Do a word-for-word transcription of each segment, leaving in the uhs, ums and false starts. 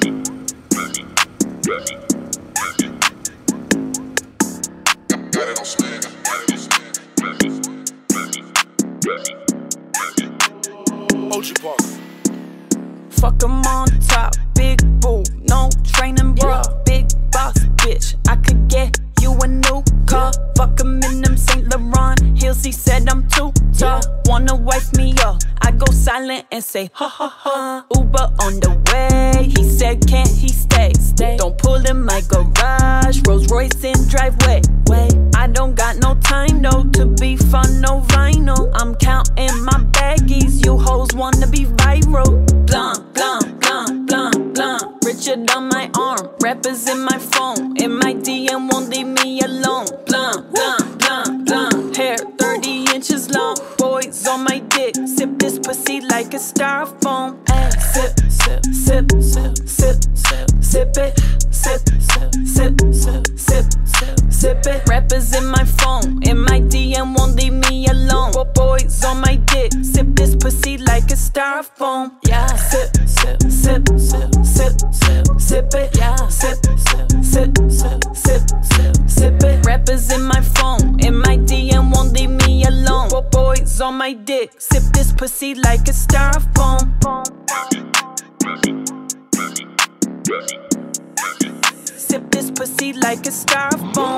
Fuck 'em on top, big boo, no training, bruh. Big boss bitch, I could get you a new car. Fuck 'em in them Saint Laurent heels, he said I'm too tall. Wanna wife me up, I go silent and say ha ha ha. Uber on the way, he said can't he stay? Don't pull in my garage, Rolls Royce in driveway. Wait, I don't got no time though to be fun, no vinyl. I'm counting my baggies, you hoes wanna be viral. Blanc, blanc, blanc, blanc, blanc. Richard on my arm, rappers in my phone. In my D M won't leave me alone. Blanc, blanc, blanc, blanc. Hair thirty inches long, boys on my dick. Sip this pussy like a styrofoam. Ay, sip, sip, sip, sip, sip, sip, sip it. Sip, sip, sip, sip, sip, sip, sip it. Rappers in my phone, in my D M won't leave me alone. Boys on my dick, sip this pussy like a styrofoam. Yeah, sip, sip, sip, sip, sip, sip, sip it. Yeah, sip, sip, sip, sip, sip, sip, sip it. Rappers in my phone, in my D M won't leave me alone. Boys on my dick, sip this pussy like a styrofoam. Sip this pussy like a styrofoam.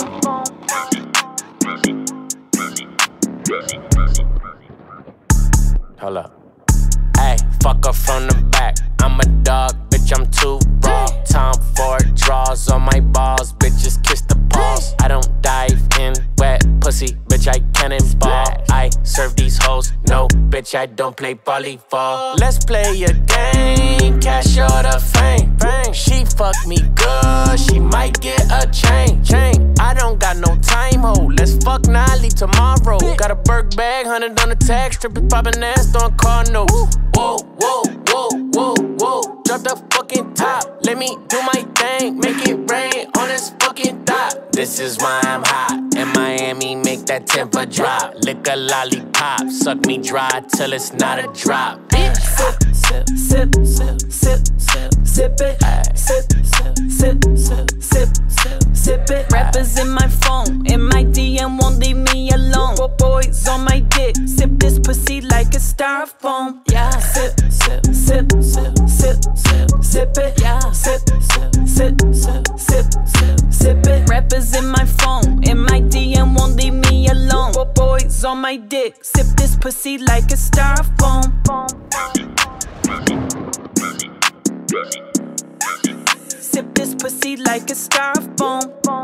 Hold up. Ayy, fuck her from the back. I'm a dog, bitch, I'm too raw. Tom Ford draws on my balls, bitches kiss the paws. I don't dive in wet pussy, bitch, I cannonball. I serve these hoes, no, bitch, I don't play volleyball. Let's play a game, cash or the fame. She fuck me good, she might get a chain. chain. I don't got no time, ho, let's fuck Nolly tomorrow. Got a Burke bag, hundred on the tag, stripping, popping ass, throwing car notes. Whoa, whoa, whoa, whoa, whoa. Drop the fucking top, let me do my thing, make it rain on this fucking dot. This is why I'm hot, in Miami, make that temper drop. Lick a lollipop, suck me dry till it's not a drop. Bitch, sip, sip, sip, sip, sip, sip, sip it. Sip, sip, sip, sip, sip, sip, sip it. Rappers in my phone, in my D M won't leave me alone. Boys on my dick, sip this pussy like a styrofoam. Yeah, sip, sip, sip, sip, sip, sip, sip it. Yeah, sip, sip, sip, sip, sip, sip, sip it. Rappers in my phone, in my D M won't leave me alone. Boys on my dick, sip this pussy like a styrofoam. Sip this pussy like a styrofoam.